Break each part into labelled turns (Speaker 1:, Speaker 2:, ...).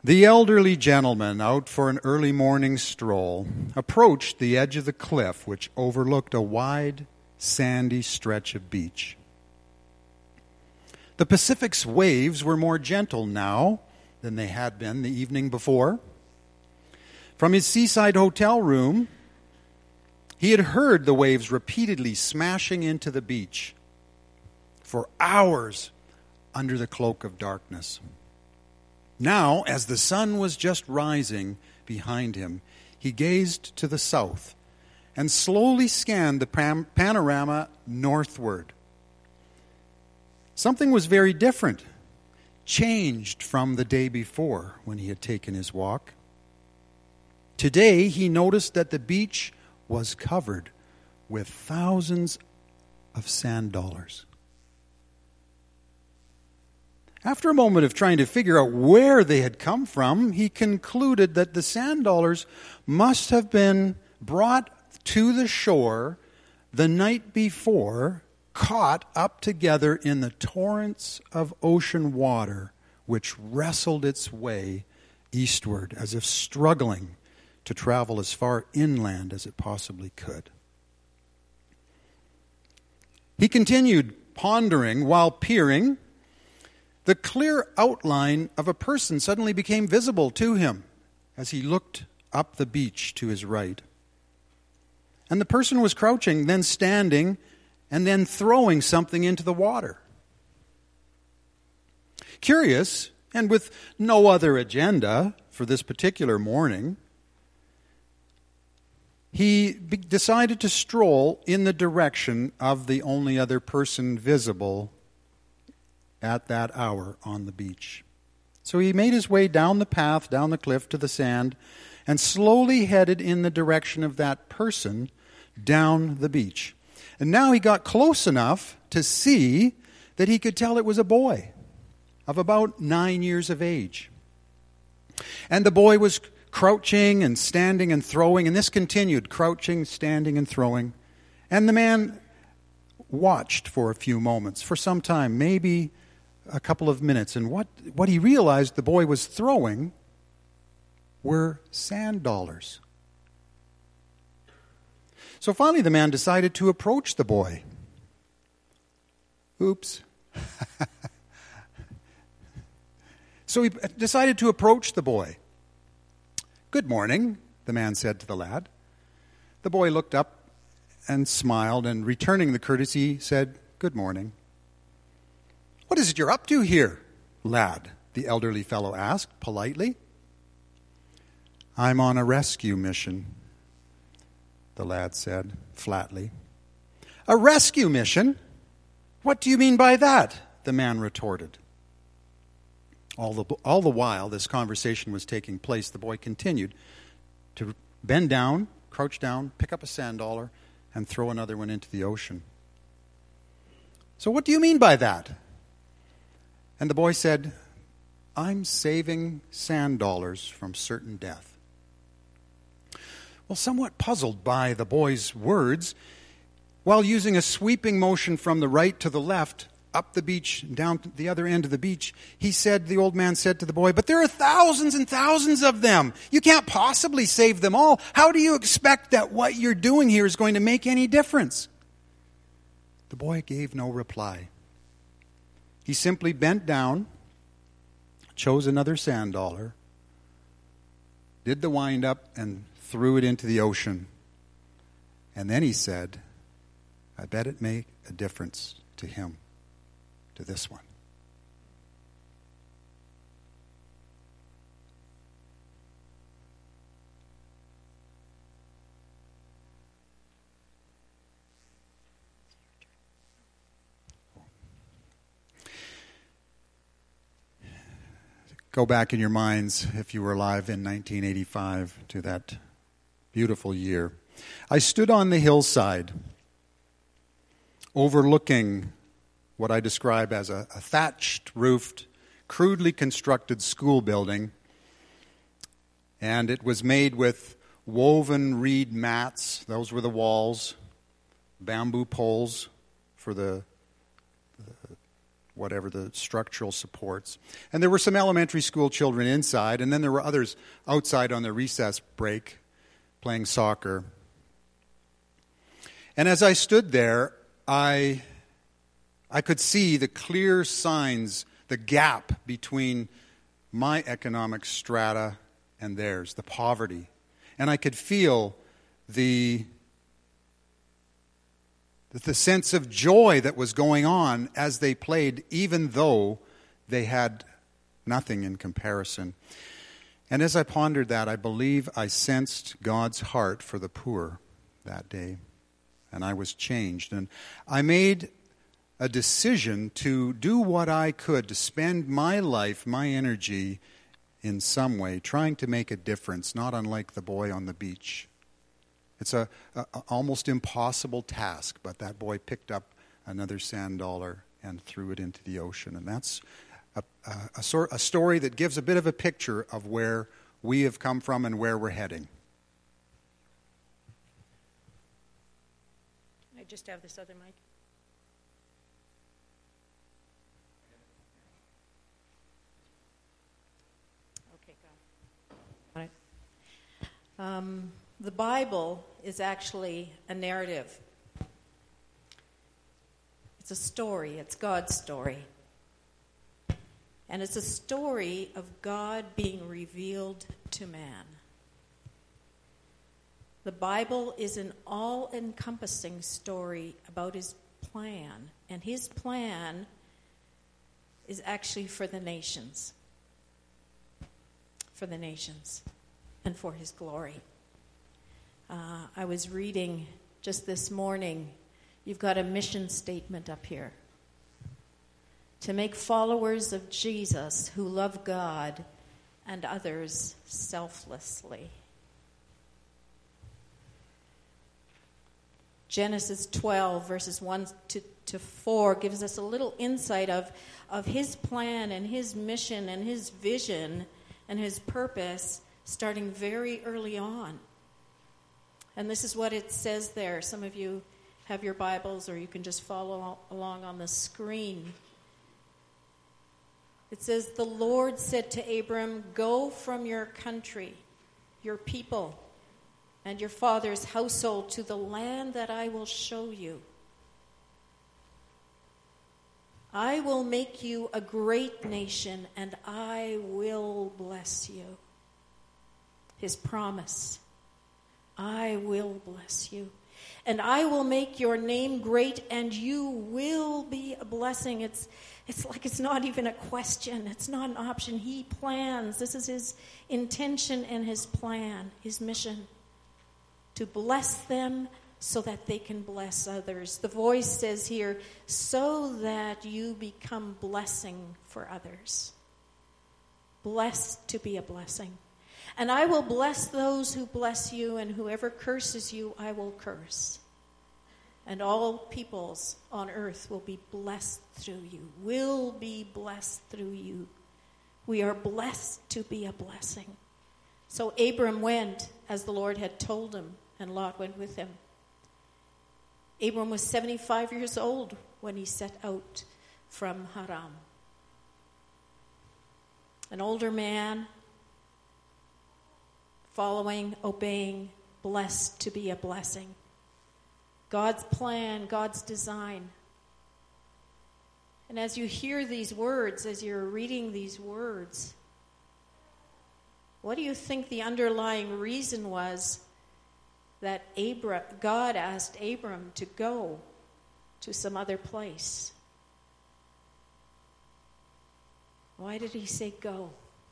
Speaker 1: The elderly gentleman, out for an early morning stroll, approached the edge of the cliff which overlooked a wide, sandy stretch of beach. The Pacific's waves were more gentle now than they had been the evening before. From his seaside hotel room, he had heard the waves repeatedly smashing into the beach for hours under the cloak of darkness. Now, as the sun was just rising behind him, he gazed to the south and slowly scanned the panorama northward. Something was very different, changed from the day before when he had taken his walk. Today, he noticed that the beach was covered with thousands of sand dollars. After a moment of trying to figure out where they had come from, he concluded that the sand dollars must have been brought to the shore the night before, caught up together in the torrents of ocean water which wrestled its way eastward as if struggling to travel as far inland as it possibly could. He continued pondering while peering. The clear outline of a person suddenly became visible to him as he looked up the beach to his right. And the person was crouching, then standing, and then throwing something into the water. Curious, and with no other agenda for this particular morning, he decided to stroll in the direction of the only other person visible at that hour on the beach. So he made his way down the path, down the cliff to the sand, and slowly headed in the direction of that person down the beach. And now he got close enough to see that he could tell it was a boy of about 9 years of age. And the boy was crouching and standing and throwing, and this continued, crouching, standing, and throwing. And the man watched for a few moments, for some time, maybe a couple of minutes, and what he realized the boy was throwing were sand dollars. So finally the man decided to approach the boy. Oops. So he decided to approach the boy. "Good morning," the man said to the lad. The boy looked up and smiled, and returning the courtesy, said, "Good morning." "What is it you're up to here, lad?" the elderly fellow asked politely. "I'm on a rescue mission," the lad said flatly. "A rescue mission? What do you mean by that?" the man retorted. All the while this conversation was taking place, the boy continued to bend down, crouch down, pick up a sand dollar, and throw another one into the ocean. "So what do you mean by that?" And the boy said, "I'm saving sand dollars from certain death." Well, somewhat puzzled by the boy's words, while using a sweeping motion from the right to the left, up the beach, down to the other end of the beach, the old man said to the boy, "But there are thousands and thousands of them. You can't possibly save them all. How do you expect that what you're doing here is going to make any difference?" The boy gave no reply. He simply bent down, chose another sand dollar, did the wind up, and threw it into the ocean. And then he said, "I bet it made a difference to him, to this one." Go back in your minds, if you were alive in 1985, to that beautiful year. I stood on the hillside, overlooking what I describe as a thatched-roofed, crudely constructed school building. And it was made with woven reed mats. Those were the walls. Bamboo poles for the whatever the structural supports. And there were some elementary school children inside, and then there were others outside on their recess break playing soccer. And as I stood there, I could see the clear signs, the gap between my economic strata and theirs, the poverty. And I could feel the sense of joy that was going on as they played, even though they had nothing in comparison. And as I pondered that, I believe I sensed God's heart for the poor that day. And I was changed. And I made a decision to do what I could, to spend my life, my energy in some way, trying to make a difference, not unlike the boy on the beach. It's a almost impossible task, but that boy picked up another sand dollar and threw it into the ocean. And that's a story that gives a bit of a picture of where we have come from and where we're heading.
Speaker 2: I just have this other mic. Okay, got it. All right. The Bible is actually a narrative. It's a story. It's God's story. And it's a story of God being revealed to man. The Bible is an all-encompassing story about his plan. And his plan is actually for the nations. For the nations. And for his glory. I was reading just this morning, you've got a mission statement up here. To make followers of Jesus who love God and others selflessly. Genesis 12, verses 1 to 4, gives us a little insight of his plan and his mission and his vision and his purpose starting very early on. And this is what it says there. Some of you have your Bibles, or you can just follow along on the screen. It says, the Lord said to Abram, go from your country, your people, and your father's household to the land that I will show you. I will make you a great nation, and I will bless you. His promise. I will bless you. And I will make your name great, and you will be a blessing. It's like it's not even a question. It's not an option. He plans. This is his intention and his plan, his mission. To bless them so that they can bless others. The voice says here, so that you become blessing for others. Blessed to be a blessing. And I will bless those who bless you, and whoever curses you, I will curse. And all peoples on earth will be blessed through you, will be blessed through you. We are blessed to be a blessing. So Abram went as the Lord had told him, and Lot went with him. Abram was 75 years old when he set out from Haran. An older man, following, obeying, blessed to be a blessing. God's plan, God's design. And as you hear these words, as you're reading these words, what do you think the underlying reason was that God asked Abram to go to some other place? Why did he say go?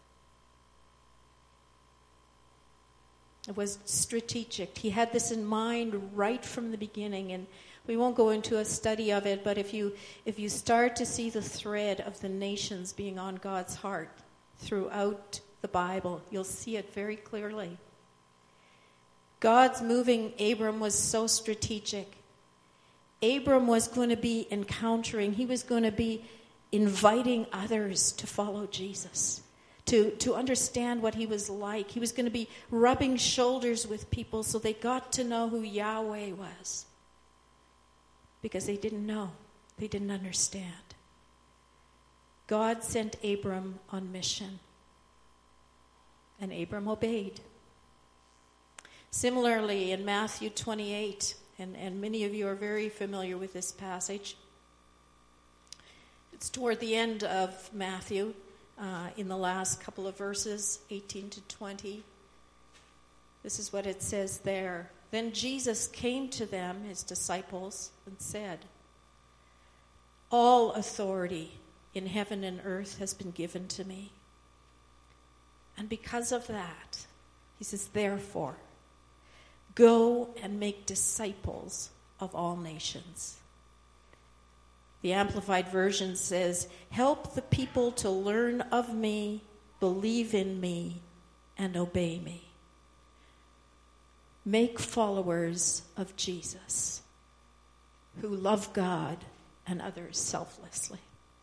Speaker 2: It was strategic. He had this in mind right from the beginning, and we won't go into a study of it, but if you start to see the thread of the nations being on God's heart throughout the Bible, you'll see it very clearly. God's moving Abram was so strategic. Abram was going to be encountering, he was going to be inviting others to follow Jesus. To understand what he was like. He was going to be rubbing shoulders with people so they got to know who Yahweh was. Because they didn't know. They didn't understand. God sent Abram on mission, and Abram obeyed. Similarly, in Matthew 28, and many of you are very familiar with this passage, it's toward the end of Matthew, in the last couple of verses, 18 to 20. This is what it says there. Then Jesus came to them, his disciples, and said, "All authority in heaven and earth has been given to me. And because of that," he says, "therefore, go and make disciples of all nations." The Amplified Version says, "Help the people to learn of me, believe in me, and obey me." Make followers of Jesus who love God and others selflessly,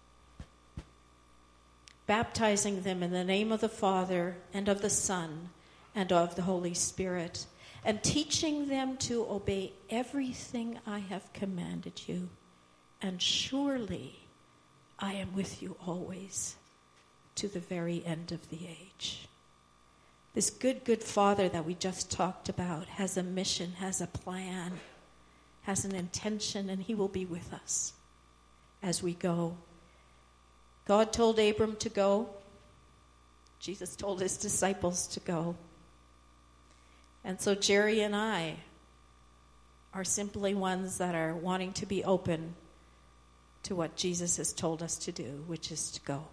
Speaker 2: baptizing them in the name of the Father and of the Son and of the Holy Spirit, and teaching them to obey everything I have commanded you. And surely I am with you always to the very end of the age. This good Father that we just talked about has a mission, has a plan, has an intention, and he will be with us as we go. God told Abram to go. Jesus told his disciples to go. And so Jerry and I are simply ones that are wanting to be open to what Jesus has told us to do, which is to go.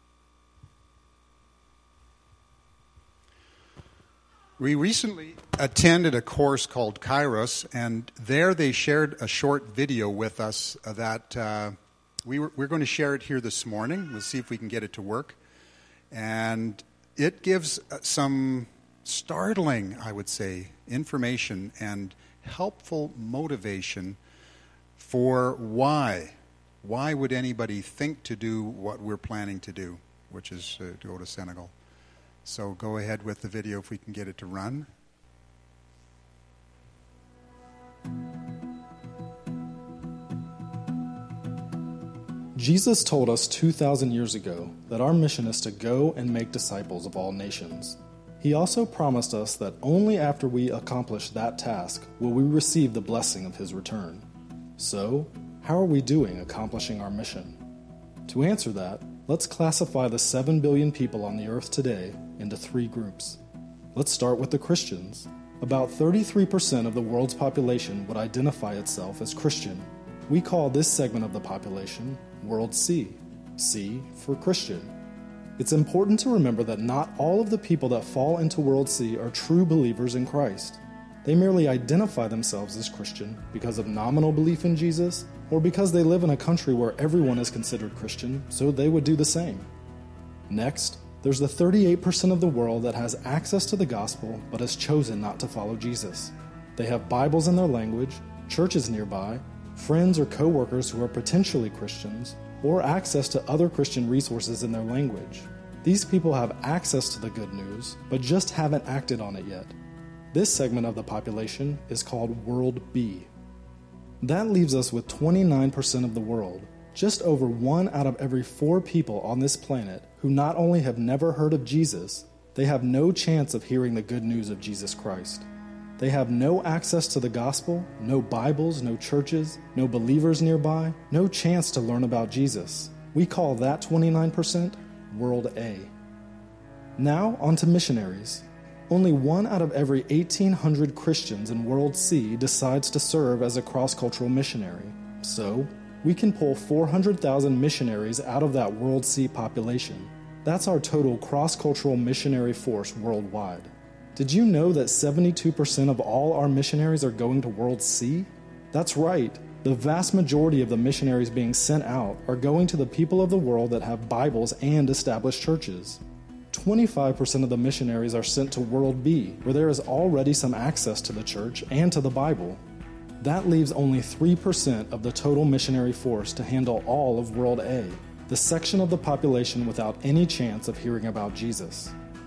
Speaker 1: We recently attended a course called Kairos, and there they shared a short video with us that we're going to share it here this morning. We'll see if we can get it to work. And it gives some startling, I would say, information and helpful motivation for why. Why would anybody think to do what we're planning to do, which is to go to Senegal? So go ahead with the video if we can get it to run.
Speaker 3: Jesus told us 2,000 years ago that our mission is to go and make disciples of all nations. He also promised us that only after we accomplish that task will we receive the blessing of his return. So, how are we doing accomplishing our mission? To answer that, let's classify the 7 billion people on the earth today into 3 groups. Let's start with the Christians. About 33% of the world's population would identify itself as Christian. We call this segment of the population World C. C for Christian. It's important to remember that not all of the people that fall into World C are true believers in Christ. They merely identify themselves as Christian because of nominal belief in Jesus, or because they live in a country where everyone is considered Christian, so they would do the same. Next, there's the 38% of the world that has access to the gospel but has chosen not to follow Jesus. They have Bibles in their language, churches nearby, friends or co-workers who are potentially Christians, or access to other Christian resources in their language. These people have access to the good news, but just haven't acted on it yet. This segment of the population is called World B. That leaves us with 29% of the world, just over 1 out of every 4 people on this planet who not only have never heard of Jesus, they have no chance of hearing the good news of Jesus Christ. They have no access to the gospel, no Bibles, no churches, no believers nearby, no chance to learn about Jesus. We call that 29% World A. Now, on to missionaries. Only 1 out of every 1,800 Christians in World C decides to serve as a cross-cultural missionary. So, we can pull 400,000 missionaries out of that World C population. That's our total cross-cultural missionary force worldwide. Did you know that 72% of all our missionaries are going to World C? That's right. The vast majority of the missionaries being sent out are going to the people of the world that have Bibles and established churches. 25% of the missionaries are sent to World B, where there is already some access to the church and to the Bible. That leaves only 3% of the total missionary force to handle all of World A, the section of the population without any chance of hearing about Jesus.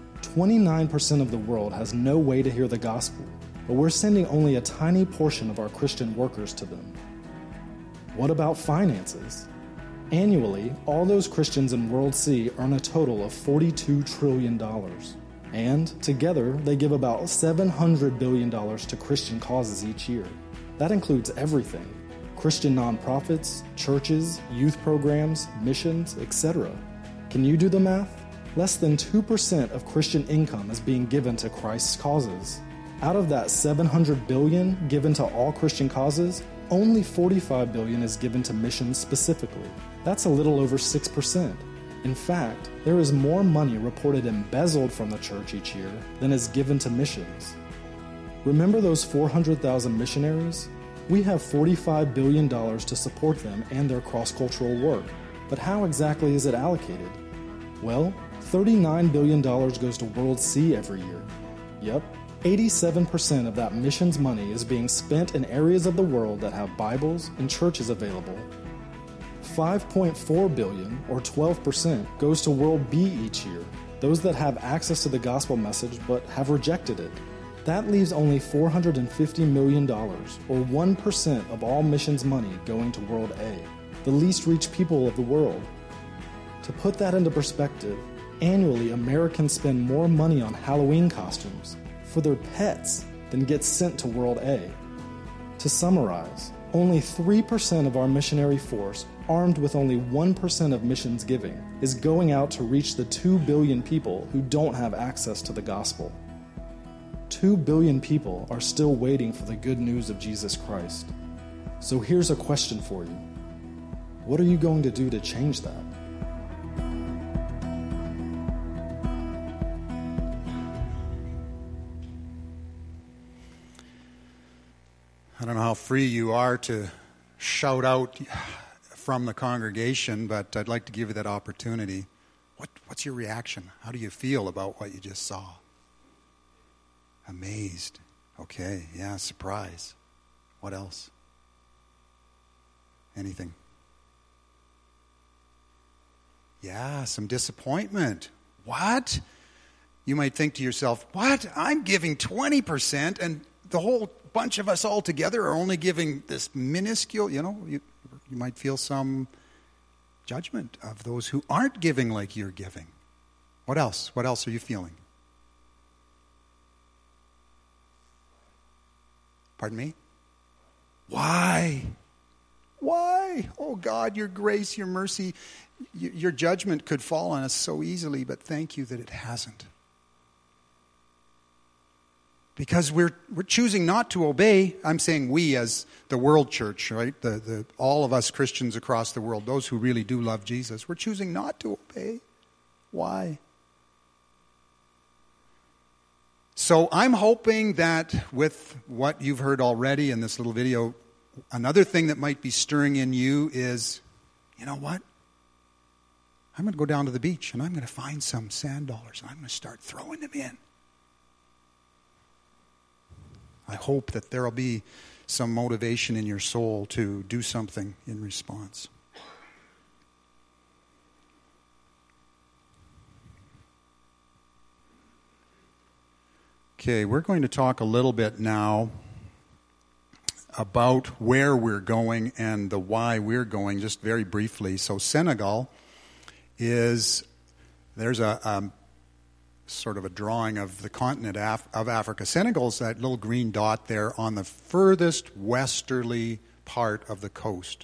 Speaker 3: 29% of the world has no way to hear the gospel, but we're sending only a tiny portion of our Christian workers to them. What about finances? Annually, all those Christians in World C earn a total of $42 trillion. And together, they give about $700 billion to Christian causes each year. That includes everything: Christian nonprofits, churches, youth programs, missions, etc. Can you do the math? Less than 2% of Christian income is being given to Christ's causes. Out of that $700 billion given to all Christian causes, only $45 billion is given to missions specifically. That's a little over 6%. In fact, there is more money reported embezzled from the church each year than is given to missions. Remember those 400,000 missionaries? We have $45 billion to support them and their cross-cultural work. But how exactly is it allocated? Well, $39 billion goes to World C every year. Yep, 87% of that missions money is being spent in areas of the world that have Bibles and churches available. $5.4 billion, or 12%, goes to World B each year, those that have access to the gospel message but have rejected it. That leaves only $450 million, or 1% of all missions money going to World A, the least reached people of the world. To put that into perspective, annually Americans spend more money on Halloween costumes for their pets than gets sent to World A. To summarize, only 3% of our missionary force, armed with only 1% of missions giving, is going out to reach the 2 billion people who don't have access to the gospel. 2 billion people are still waiting for the good news of Jesus Christ. So here's a question for you. What are you going to do to change that?
Speaker 1: I don't know how free you are to shout out from the congregation, but I'd like to give you that opportunity. What's your reaction? How do you feel about what you just saw? Amazed. Okay, yeah, surprise. What else? Anything? Yeah, some disappointment. What? You might think to yourself, what? I'm giving 20% and the whole bunch of us all together are only giving this minuscule, you might feel some judgment of those who aren't giving like you're giving. What else? What else are you feeling? Pardon me? Why? Why? Oh God, your grace, your mercy, your judgment could fall on us so easily, but thank you that it hasn't. Because we're choosing not to obey. I'm saying we as the world church, right? All of us Christians across the world, those who really do love Jesus, we're choosing not to obey. Why? So I'm hoping that with what you've heard already in this little video, another thing that might be stirring in you is, you know what? I'm going to go down to the beach and I'm going to find some sand dollars and I'm going to start throwing them in. I hope that there will be some motivation in your soul to do something in response. Okay, we're going to talk a little bit now about where we're going and the why we're going, just very briefly. So Senegal there's a sort of a drawing of the continent of Africa. Senegal's that little green dot there on the furthest westerly part of the coast.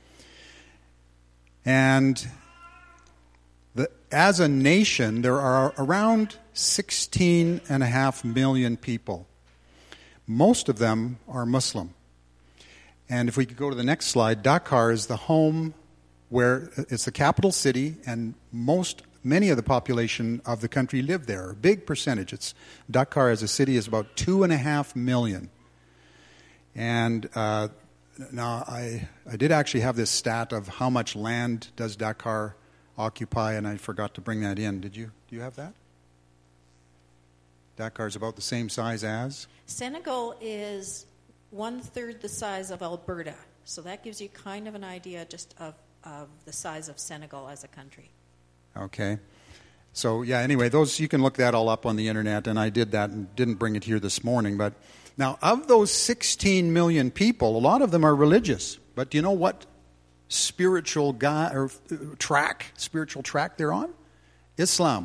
Speaker 1: And as a nation, there are around 16.5 million people. Most of them are Muslim. And if we could go to the next slide, Dakar is the home where it's the capital city, and many of the population of the country live there. A big percentage. Dakar as a city is about 2.5 million. And now I did actually have this stat of how much land does Dakar occupy, and I forgot to bring that in. Do you have that? Dakar is about the same size as?
Speaker 2: Senegal is 1/3 the size of Alberta. So that gives you kind of an idea just of the size of Senegal as a country.
Speaker 1: Okay. So, yeah, anyway, you can look that all up on the internet, and I did that and didn't bring it here this morning. But now, of those 16 million people, a lot of them are religious. But do you know what spiritual track they're on? Islam.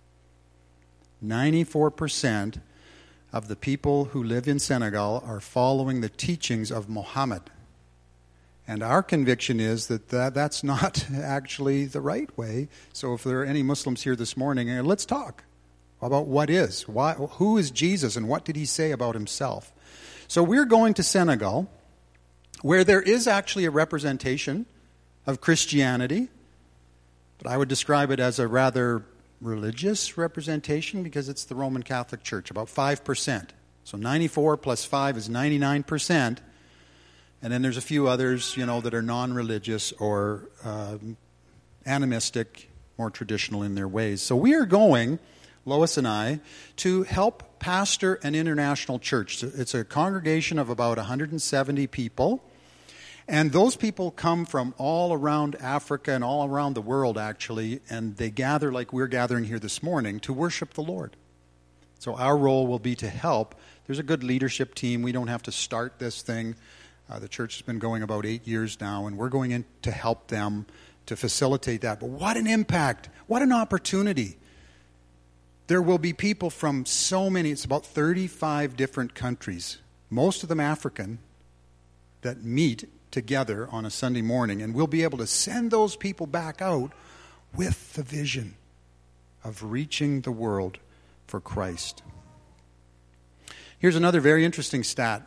Speaker 1: 94% of the people who live in Senegal are following the teachings of Muhammad. And our conviction is that that's not actually the right way. So if there are any Muslims here this morning, let's talk about what is. Who is Jesus and what did he say about himself? So we're going to Senegal, where there is actually a representation of Christianity, but I would describe it as a rather religious representation because it's the Roman Catholic Church, about 5%. So 94 plus 5 is 99%. And then there's a few others, that are non-religious or animistic, more traditional in their ways. So we are going, Lois and I, to help pastor an international church. It's a congregation of about 170 people. And those people come from all around Africa and all around the world, actually, and they gather like we're gathering here this morning to worship the Lord. So our role will be to help. There's a good leadership team. We don't have to start this thing. The church has been going about 8 years now, and we're going in to help them to facilitate that. But what an impact. What an opportunity. There will be people from so many, it's about 35 different countries, most of them African, that meet together on a Sunday morning, and we'll be able to send those people back out with the vision of reaching the world for Christ. Here's another very interesting stat.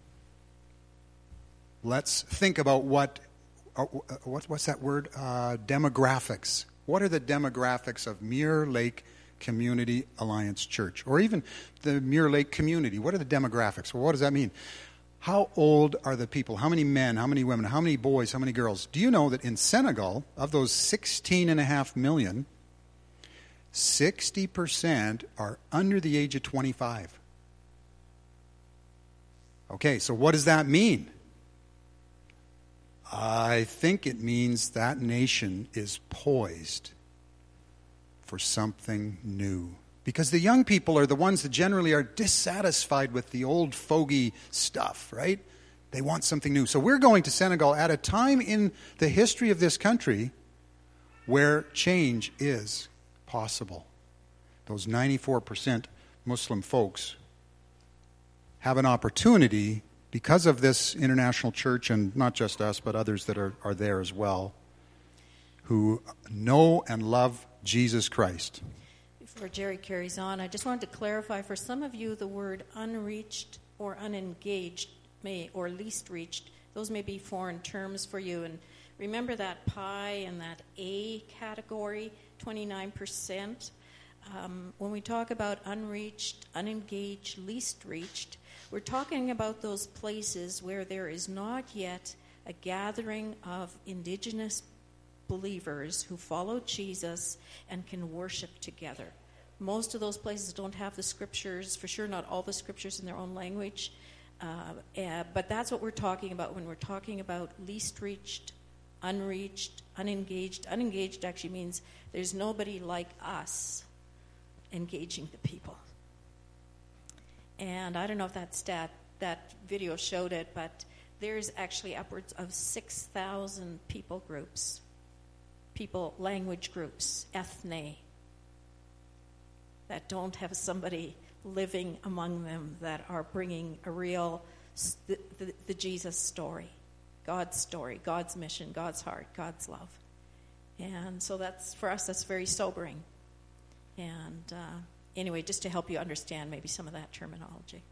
Speaker 1: Let's think about what's that word? Demographics. What are the demographics of Mirror Lake Community Alliance Church, or even the Mirror Lake community? What are the demographics? Well, what does that mean? How old are the people? How many men? How many women? How many boys? How many girls? Do you know that in Senegal, of those 16.5 million, 60% are under the age of 25? Okay, so what does that mean? I think it means that nation is poised for something new. Because the young people are the ones that generally are dissatisfied with the old fogey stuff, right? They want something new. So we're going to Senegal at a time in the history of this country where change is possible. Those 94% Muslim folks have an opportunity because of this international church, and not just us, but others that are there as well, who know and love Jesus Christ.
Speaker 2: Before Jerry carries on, I just wanted to clarify, for some of you, the word unreached or unengaged or least reached, those may be foreign terms for you. And remember that pie and that A category, 29%. When we talk about unreached, unengaged, least reached, we're talking about those places where there is not yet a gathering of indigenous believers who follow Jesus and can worship together. Most of those places don't have the scriptures, for sure not all the scriptures in their own language, but that's what we're talking about when we're talking about least reached, unreached, unengaged. Unengaged actually means there's nobody like us engaging the people. And I don't know if that video showed it, but there's actually upwards of 6,000 language groups, ethne, that don't have somebody living among them that are bringing a real, the Jesus story, God's mission, God's heart, God's love. And so that's, for us, that's very sobering. And anyway, just to help you understand maybe some of that terminology.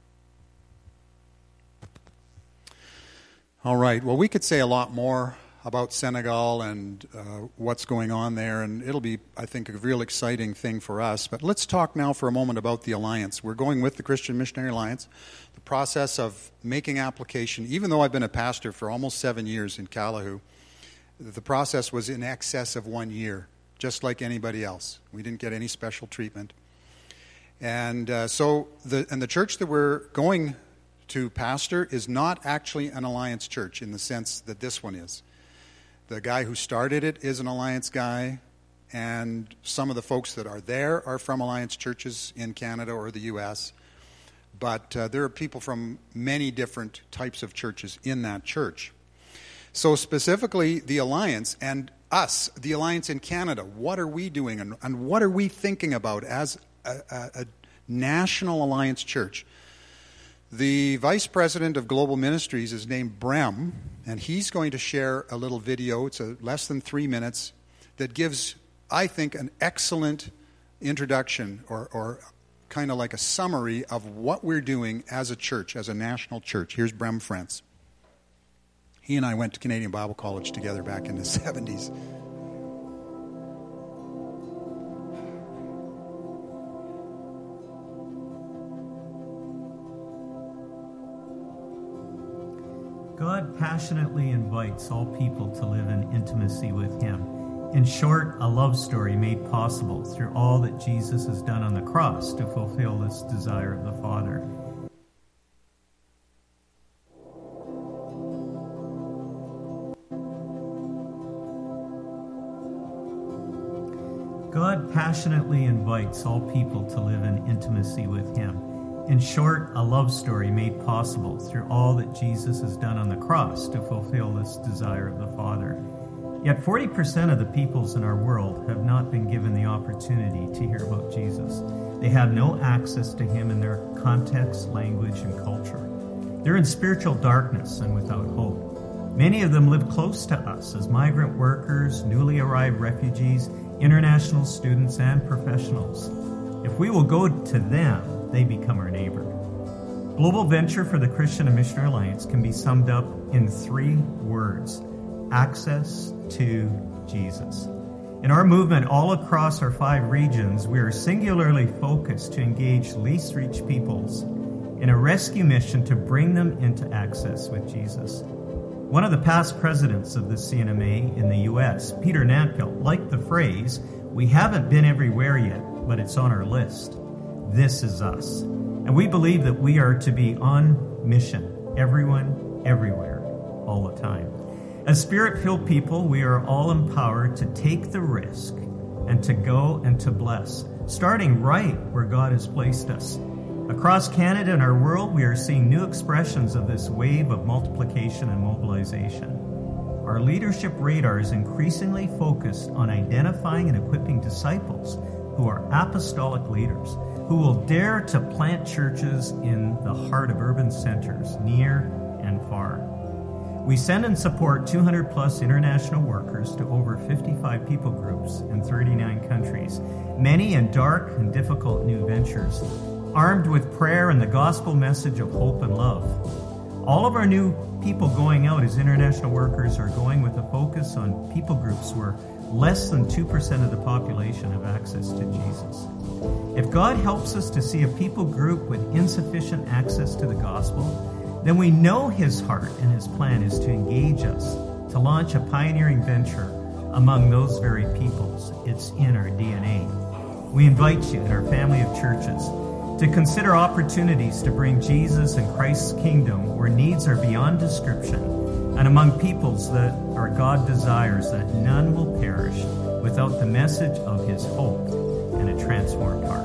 Speaker 1: All right. Well, we could say a lot more about Senegal and what's going on there, and it'll be, I think, a real exciting thing for us. But let's talk now for a moment about the Alliance. We're going with the Christian Missionary Alliance. The process of making application, even though I've been a pastor for almost 7 years in Calahoo, the process was in excess of 1 year, just like anybody else. We didn't get any special treatment. And so the church that we're going to pastor is not actually an Alliance church in the sense that this one is. The guy who started it is an Alliance guy, and some of the folks that are there are from Alliance churches in Canada or the U.S., but there are people from many different types of churches in that church. So specifically, the Alliance and us, the Alliance in Canada, what are we doing and what are we thinking about as a national Alliance church? The Vice President of Global Ministries is named Brem, and he's going to share a little video. It's less than 3 minutes that gives, I think, an excellent introduction or kind of like a summary of what we're doing as a church, as a national church. Here's Brem France. He and I went to Canadian Bible College together back in the 70s.
Speaker 4: God passionately invites all people to live in intimacy with Him. In short, a love story made possible through all that Jesus has done on the cross to fulfill this desire of the Father. God passionately invites all people to live in intimacy with Him. In short, a love story made possible through all that Jesus has done on the cross to fulfill this desire of the Father. Yet 40% of the peoples in our world have not been given the opportunity to hear about Jesus. They have no access to Him in their context, language, and culture. They're in spiritual darkness and without hope. Many of them live close to us as migrant workers, newly arrived refugees, international students, and professionals. If we will go to them, they become our neighbor. Global Venture for the Christian and Missionary Alliance can be summed up in 3 words: access to Jesus. In our movement all across our 5 regions, we are singularly focused to engage least reached peoples in a rescue mission to bring them into access with Jesus. One of the past presidents of the CNMA in the U.S., Peter Nanfield, liked the phrase, "We haven't been everywhere yet, but it's on our list." This is us. And we believe that we are to be on mission, everyone, everywhere, all the time. As Spirit-filled people, we are all empowered to take the risk and to go and to bless, starting right where God has placed us. Across Canada and our world, we are seeing new expressions of this wave of multiplication and mobilization. Our leadership radar is increasingly focused on identifying and equipping disciples who are apostolic leaders, who will dare to plant churches in the heart of urban centers, near and far. We send and support 200-plus international workers to over 55 people groups in 39 countries, many in dark and difficult new ventures, armed with prayer and the gospel message of hope and love. All of our new people going out as international workers are going with a focus on people groups where less than 2% of the population have access to Jesus. If God helps us to see a people group with insufficient access to the gospel, then we know His heart and His plan is to engage us, to launch a pioneering venture among those very peoples. It's in our DNA. We invite you in our family of churches to consider opportunities to bring Jesus and Christ's kingdom where needs are beyond description and among peoples that our God desires that none will perish without the message of His hope and a transformed heart.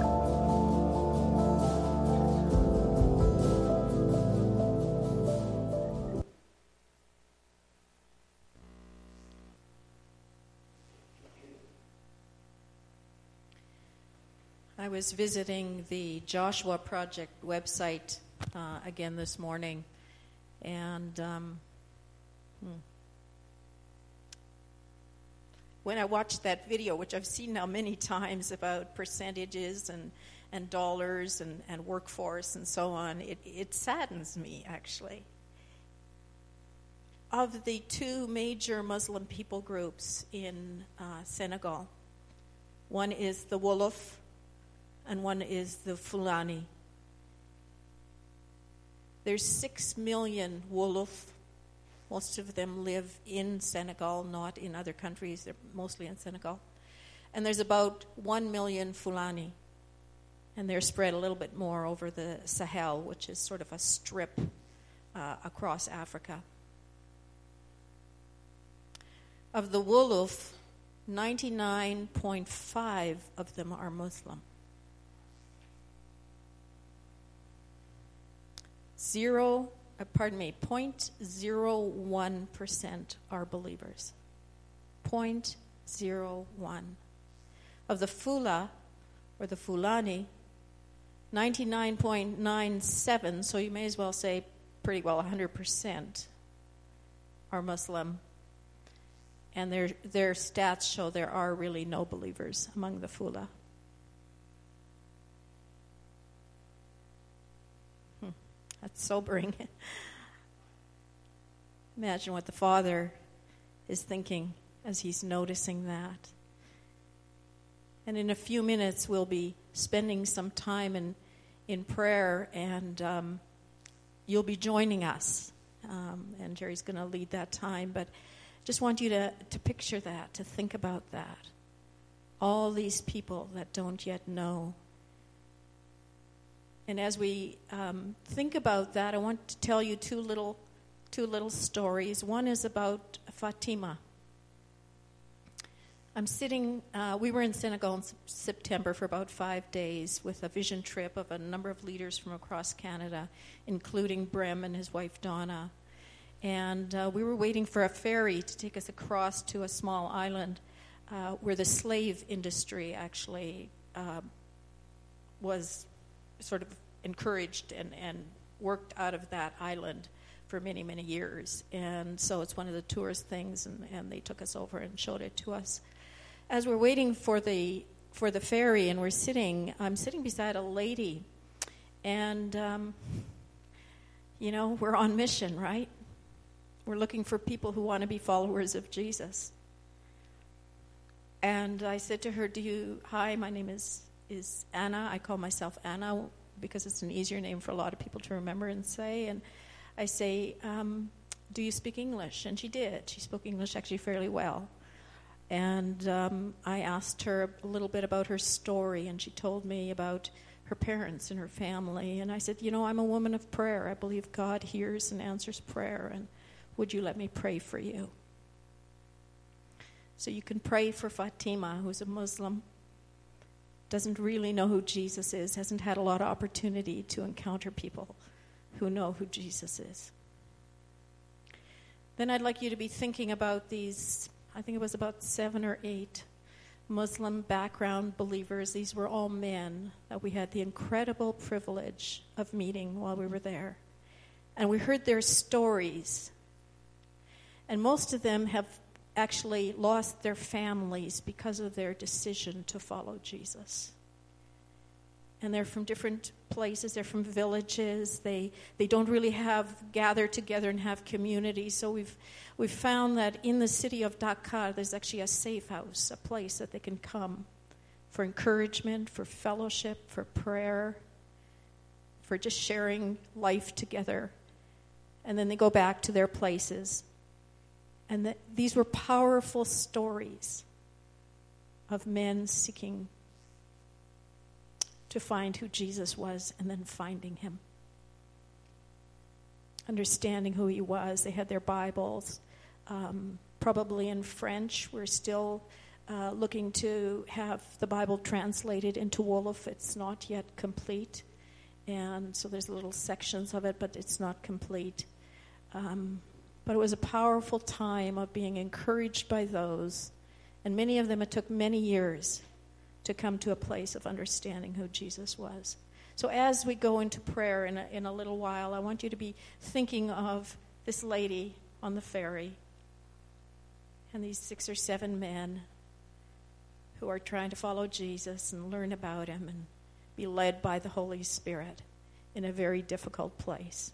Speaker 2: I was visiting the Joshua Project website again this morning, and when I watched that video, which I've seen now many times about percentages and dollars and workforce and so on, it saddens me, actually. Of the 2 major Muslim people groups in Senegal, one is the Wolof and one is the Fulani. There's 6 million Wolof. Most of them live in Senegal, not in other countries. They're mostly in Senegal. And there's about 1 million Fulani. And they're spread a little bit more over the Sahel, which is sort of a strip across Africa. Of the Wolof, 99.5 of them are Muslim. 0 0.01% are believers. 0.01. Of the Fula, or the Fulani, 99.97, so you may as well say pretty well 100%, are Muslim. And their stats show there are really no believers among the Fula. That's sobering. Imagine what the Father is thinking as he's noticing that. And in a few minutes, we'll be spending some time in prayer, and you'll be joining us. And Jerry's going to lead that time. But just want you to picture that, to think about that. All these people that don't yet know. And as we think about that, I want to tell you two little stories. One is about Fatima. I'm sitting, we were in Senegal in September for about 5 days with a vision trip of a number of leaders from across Canada, including Brem and his wife Donna. And we were waiting for a ferry to take us across to a small island where the slave industry actually was sort of encouraged and worked out of that island for many, many years. And so it's one of the tourist things, and they took us over and showed it to us. As we're waiting for the ferry, and I'm sitting beside a lady, and we're on mission, right? We're looking for people who want to be followers of Jesus. And I said to her, hi, my name is Anna. I call myself Anna because it's an easier name for a lot of people to remember and say. And I say, do you speak English? And she did. She spoke English actually fairly well. And I asked her a little bit about her story, and she told me about her parents and her family. And I said, I'm a woman of prayer. I believe God hears and answers prayer, and would you let me pray for you? So you can pray for Fatima, who's a Muslim, doesn't really know who Jesus is, hasn't had a lot of opportunity to encounter people who know who Jesus is. Then I'd like you to be thinking about these, I think it was about 7 or 8 Muslim background believers. These were all men that we had the incredible privilege of meeting while we were there. And we heard their stories. And most of them have actually lost their families because of their decision to follow Jesus. And they're from different places. They're from villages. They don't really have gather together and have community. So we've found that in the city of Dakar, there's actually a safe house, a place that they can come for encouragement, for fellowship, for prayer, for just sharing life together. And then they go back to their places. And these were powerful stories of men seeking to find who Jesus was and then finding him. Understanding who he was. They had their Bibles, probably in French. We're still looking to have the Bible translated into Wolof. It's not yet complete. And so there's little sections of it, but it's not complete. But it was a powerful time of being encouraged by those. And many of them, it took many years to come to a place of understanding who Jesus was. So as we go into prayer in a little while, I want you to be thinking of this lady on the ferry and these 6 or 7 men who are trying to follow Jesus and learn about him and be led by the Holy Spirit in a very difficult place.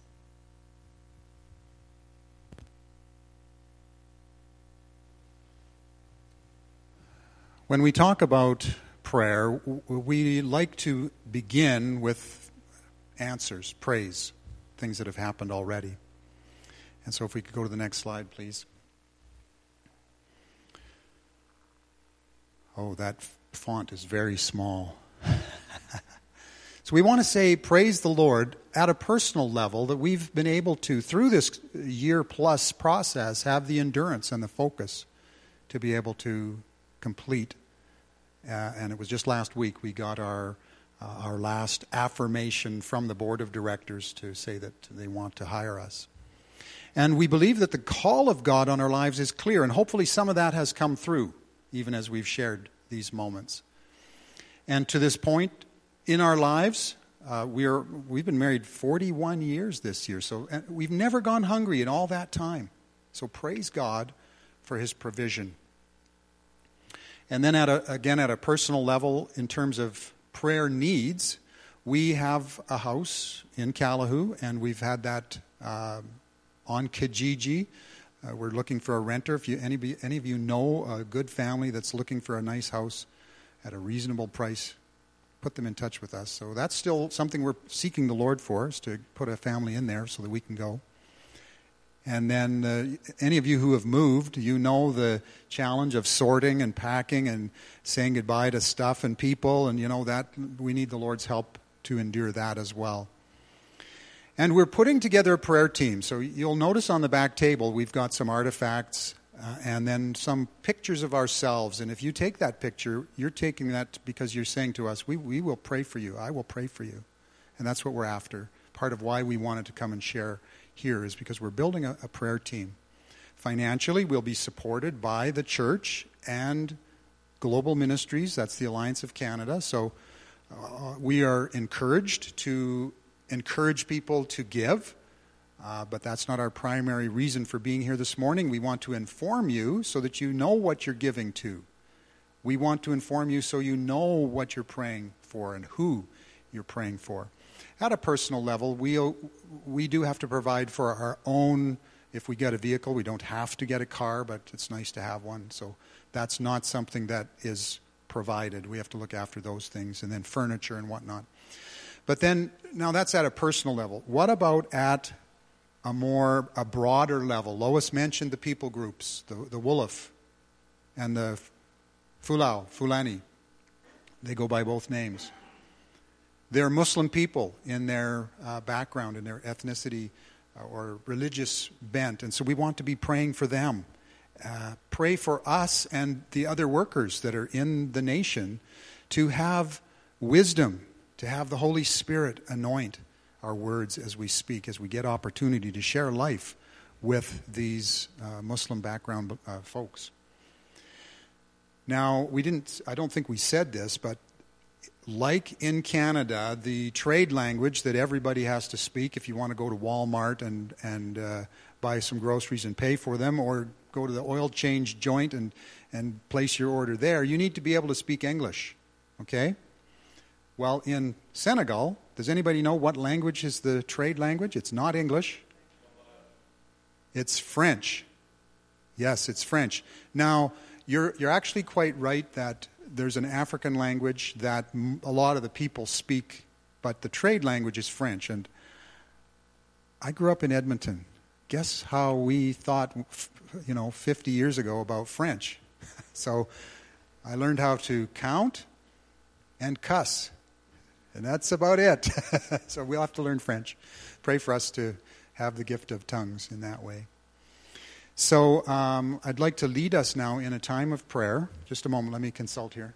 Speaker 1: When we talk about prayer, we like to begin with answers, praise, things that have happened already. And so if we could go to the next slide, please. Oh, that font is very small. So we want to say, praise the Lord at a personal level, that we've been able to, through this year-plus process, have the endurance and the focus to be able to complete. And it was just last week we got our our last affirmation from the board of directors to say that they want to hire us. And we believe that the call of God on our lives is clear, and hopefully some of that has come through, even as we've shared these moments. And to this point in our lives, we've been married 41 years this year, so we've never gone hungry in all that time. So praise God for His provision. And then at a personal level, in terms of prayer needs, we have a house in Calahoo, and we've had that on Kijiji. We're looking for a renter. If any of you know a good family that's looking for a nice house at a reasonable price, put them in touch with us. So that's still something we're seeking the Lord for, is to put a family in there so that we can go. And then any of you who have moved, you know the challenge of sorting and packing and saying goodbye to stuff and people, and you know that we need the Lord's help to endure that as well. And we're putting together a prayer team. So you'll notice on the back table we've got some artifacts and then some pictures of ourselves. And if you take that picture, you're taking that because you're saying to us, we will pray for you. I will pray for you. And that's what we're after. Part of why we wanted to come and share here is because we're building a prayer team. Financially, we'll be supported by the church and Global Ministries. That's the Alliance of Canada. So we are encouraged to encourage people to give, but that's not our primary reason for being here this morning. We want to inform you so that you know what you're giving to. We want to inform you so you know what you're praying for and who you're praying for. At a personal level, we do have to provide for our own. If we get a vehicle, we don't have to get a car, but it's nice to have one. So that's not something that is provided. We have to look after those things, and then furniture and whatnot. But then, now that's at a personal level. What about at a broader level? Lois mentioned the people groups, the Wolof and the Fulani. They go by both names. They're Muslim people in their background, in their ethnicity or religious bent. And so we want to be praying for them. Pray for us and the other workers that are in the nation to have wisdom, to have the Holy Spirit anoint our words as we speak, as we get opportunity to share life with these Muslim background folks. Now, I don't think we said this, but like in Canada, the trade language that everybody has to speak if you want to go to Walmart and buy some groceries and pay for them, or go to the oil change joint and place your order there, you need to be able to speak English, okay? Well, in Senegal, does anybody know what language is the trade language? It's not English. It's French. Yes, it's French. Now, you're actually quite right that there's an African language that a lot of the people speak, but the trade language is French. And I grew up in Edmonton. Guess how we thought, 50 years ago about French. So I learned how to count and cuss. And that's about it. So we'll have to learn French. Pray for us to have the gift of tongues in that way. So I'd like to lead us now in a time of prayer. Just a moment, let me consult here.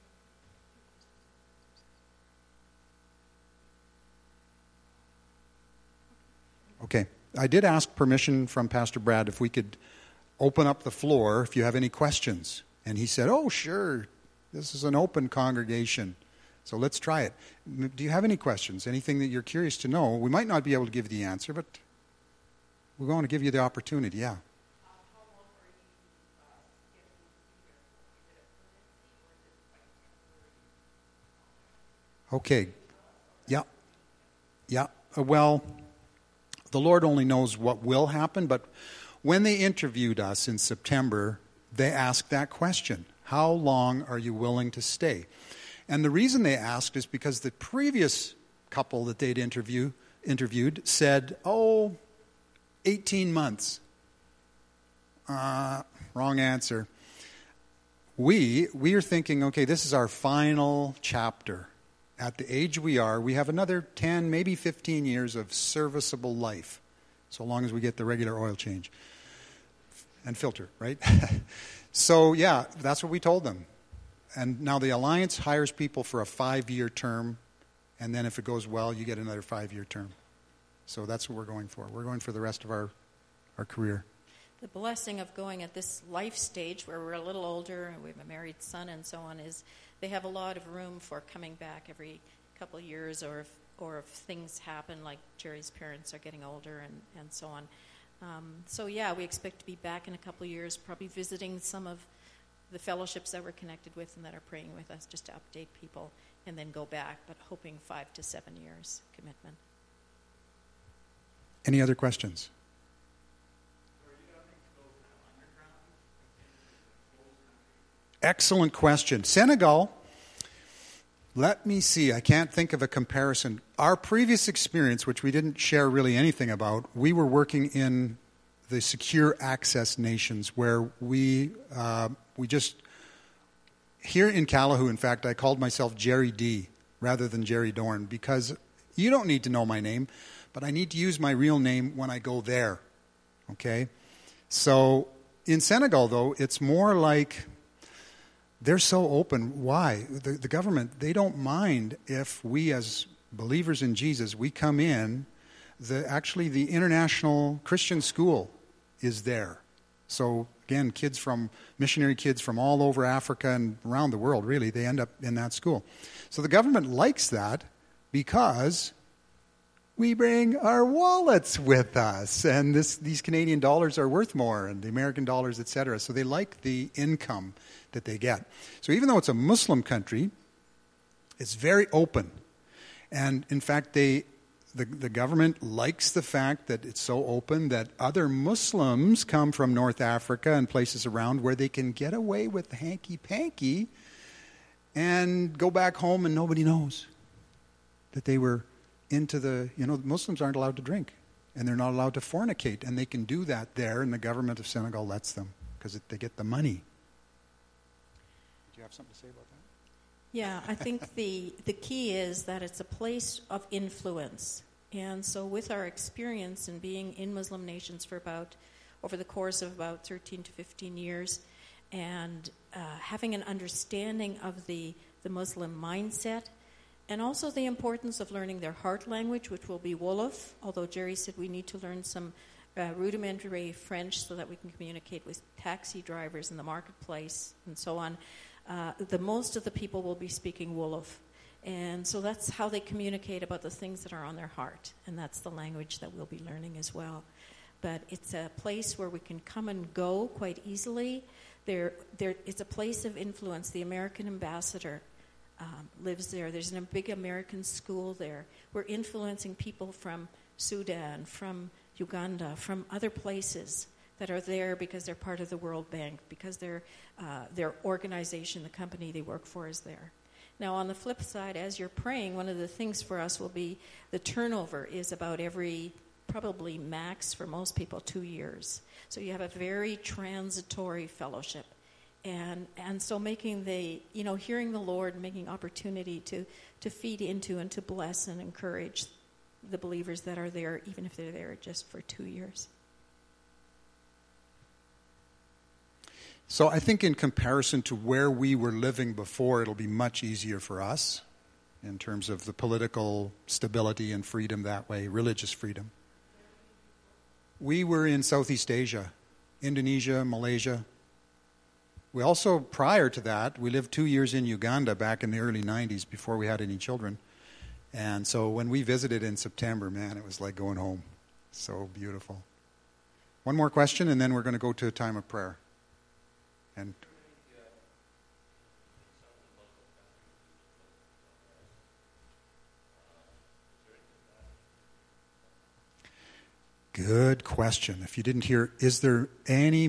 Speaker 1: Okay, I did ask permission from Pastor Brad if we could open up the floor if you have any questions. And he said, oh, sure, this is an open congregation. So let's try it. Do you have any questions? Anything that you're curious to know? We might not be able to give the answer, but we're going to give you the opportunity, yeah. Okay. Yeah. Well, the Lord only knows what will happen, but when they interviewed us in September, they asked that question. How long are you willing to stay? And the reason they asked is because the previous couple that they'd interviewed said, 18 months. Wrong answer. We are thinking, okay, this is our final chapter. At the age we are, we have another 10, maybe 15 years of serviceable life, so long as we get the regular oil change and filter, right? So, yeah, that's what we told them. And now the Alliance hires people for a 5-year term, And then if it goes well, you get another 5-year term. So that's what we're going for. We're going for the rest of our career.
Speaker 2: The blessing of going at this life stage where we're a little older and we have a married son and so on is they have a lot of room for coming back every couple of years, or if things happen, like Jerry's parents are getting older and so on. So yeah, we expect to be back in a couple of years, probably visiting some of the fellowships that we're connected with and that are praying with us, just to update people, and then go back, but hoping 5 to 7 years commitment.
Speaker 1: Any other questions? Excellent question. Senegal, let me see. I can't think of a comparison. Our previous experience, which we didn't share really anything about, we were working in the secure access nations where we just, here in Calahoo, in fact, I called myself Jerry D rather than Jerry Dorn, because you don't need to know my name, but I need to use my real name when I go there, okay? So in Senegal, though, it's more like they're so open. Why? The government, they don't mind if we as believers in Jesus, we come in. Actually, the International Christian School is there. So again, missionary kids from all over Africa and around the world, really, they end up in that school. So the government likes that because we bring our wallets with us, and these Canadian dollars are worth more, and the American dollars, etc. So they like the income that they get. So even though it's a Muslim country, it's very open. And in fact, the government likes the fact that it's so open that other Muslims come from North Africa and places around where they can get away with the hanky-panky and go back home and nobody knows that they were into Muslims aren't allowed to drink, and they're not allowed to fornicate, and they can do that there, and the government of Senegal lets them because they get the money. Do you have something to say about that?
Speaker 2: Yeah, I think the key is that it's a place of influence. And so with our experience in being in Muslim nations for over the course of about 13 to 15 years, and having an understanding of the Muslim mindset, and also the importance of learning their heart language, which will be Wolof, although Jerry said we need to learn some rudimentary French so that we can communicate with taxi drivers in the marketplace and so on. The most of the people will be speaking Wolof. And so that's how they communicate about the things that are on their heart. And that's the language that we'll be learning as well. But it's a place where we can come and go quite easily. It's a place of influence. The American ambassador lives there. There's a big American school there. We're influencing people from Sudan, from Uganda, from other places that are there because they're part of the World Bank, because their organization, the company they work for, is there. Now, on the flip side, as you're praying, one of the things for us will be the turnover is about every, probably max for most people, 2 years. So you have a very transitory fellowship. And so making hearing the Lord, making opportunity to feed into and to bless and encourage the believers that are there, even if they're there just for 2 years.
Speaker 1: So I think in comparison to where we were living before, it'll be much easier for us in terms of the political stability and freedom that way, religious freedom. We were in Southeast Asia, Indonesia, Malaysia. We also, prior to that, we lived 2 years in Uganda back in the early 90s before we had any children. And so when we visited in September, man, it was like going home. So beautiful. One more question, and then we're going to go to a time of prayer. And good question. If you didn't hear, is there any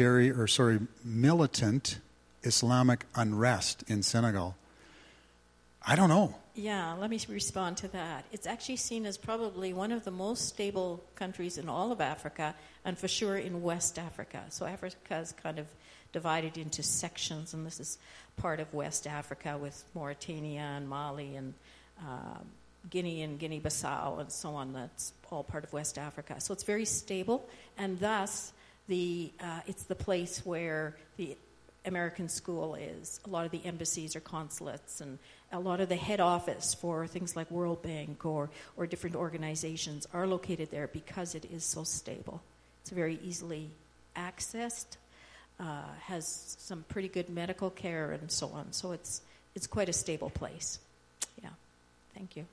Speaker 1: militant Islamic unrest in Senegal? I don't know.
Speaker 2: Yeah, let me respond to that. It's actually seen as probably one of the most stable countries in all of Africa, and for sure in West Africa. So Africa is kind of divided into sections, and this is part of West Africa with Mauritania and Mali and Guinea and Guinea-Bissau and so on. That's all part of West Africa. So it's very stable, and thus it's the place where the American school is. A lot of the embassies or consulates and a lot of the head office for things like World Bank or different organizations are located there because it is so stable. It's very easily accessed, has some pretty good medical care and so on. So it's quite a stable place. Yeah. Thank you.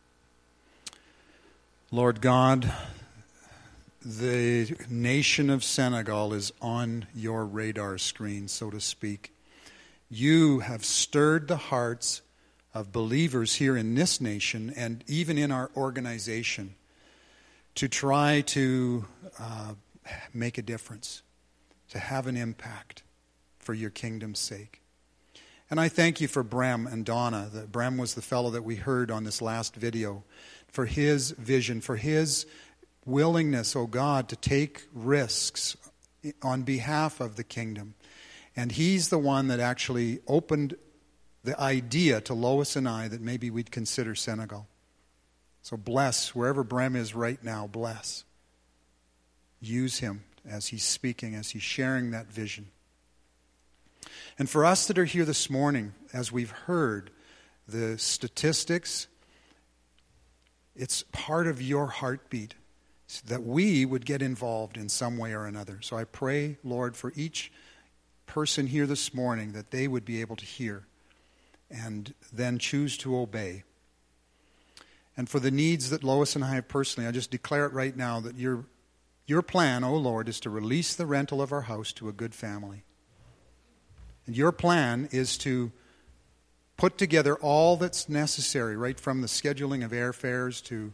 Speaker 1: Lord God, the nation of Senegal is on your radar screen, so to speak. You have stirred the hearts of believers here in this nation and even in our organization to try to make a difference, to have an impact for your kingdom's sake. And I thank you for Brem and Donna. Brem was the fellow that we heard on this last video, for his vision, for his willingness, oh God, to take risks on behalf of the kingdom. And he's the one that actually opened the idea to Lois and I that maybe we'd consider Senegal. So bless, wherever Brem is right now, bless. Use him as he's speaking, as he's sharing that vision. And for us that are here this morning, as we've heard the statistics, it's part of your heartbeat that we would get involved in some way or another. So I pray, Lord, for each person here this morning that they would be able to hear and then choose to obey. And for the needs that Lois and I have personally, I just declare it right now that your plan, oh Lord, is to release the rental of our house to a good family. And your plan is to put together all that's necessary, right from the scheduling of airfares to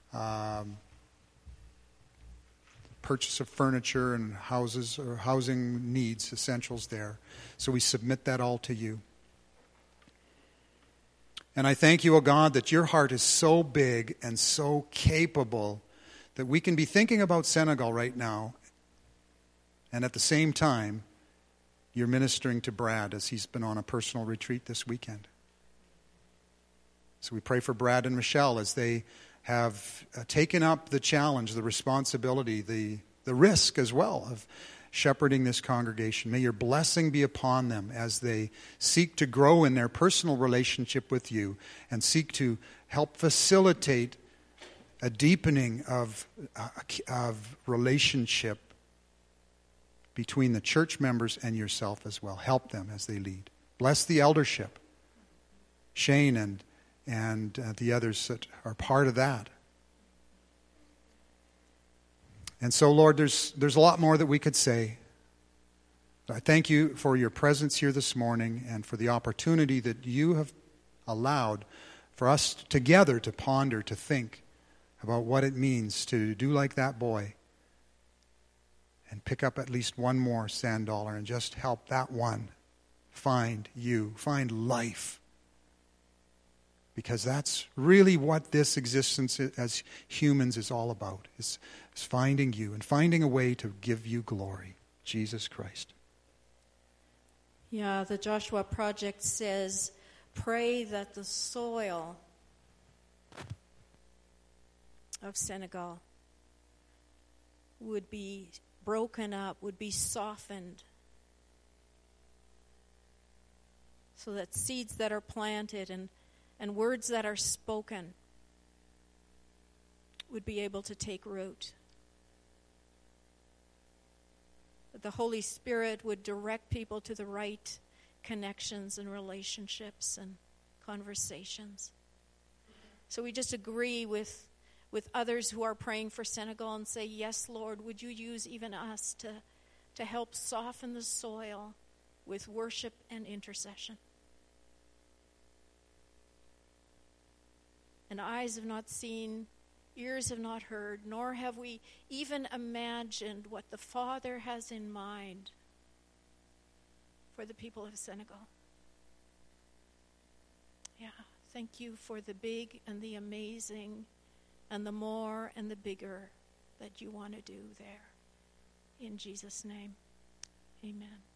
Speaker 1: purchase of furniture and houses or housing needs, essentials there. So we submit that all to you. And I thank you, O God, that your heart is so big and so capable that we can be thinking about Senegal right now, and at the same time, you're ministering to Brad as he's been on a personal retreat this weekend. So we pray for Brad and Michelle as they have taken up the challenge, the responsibility, the risk as well of shepherding this congregation. May your blessing be upon them as they seek to grow in their personal relationship with you and seek to help facilitate a deepening of relationship between the church members and yourself as well. Help them as they lead. Bless the eldership, Shane and the others that are part of that. And so, Lord, there's a lot more that we could say. I thank you for your presence here this morning and for the opportunity that you have allowed for us together to ponder, to think about what it means to do like that boy and pick up at least one more sand dollar and just help that one find you, find life. Because that's really what this existence as humans is all about, is finding you and finding a way to give you glory, Jesus Christ.
Speaker 2: Yeah, the Joshua Project says, pray that the soil of Senegal would be broken up, would be softened, so that seeds that are planted and words that are spoken would be able to take root. That the Holy Spirit would direct people to the right connections and relationships and conversations. So we just agree with others who are praying for Senegal and say, yes, Lord, would you use even us to help soften the soil with worship and intercession. And eyes have not seen, ears have not heard, nor have we even imagined what the Father has in mind for the people of Senegal. Yeah, thank you for the big and the amazing and the more and the bigger that you want to do there. In Jesus' name, amen.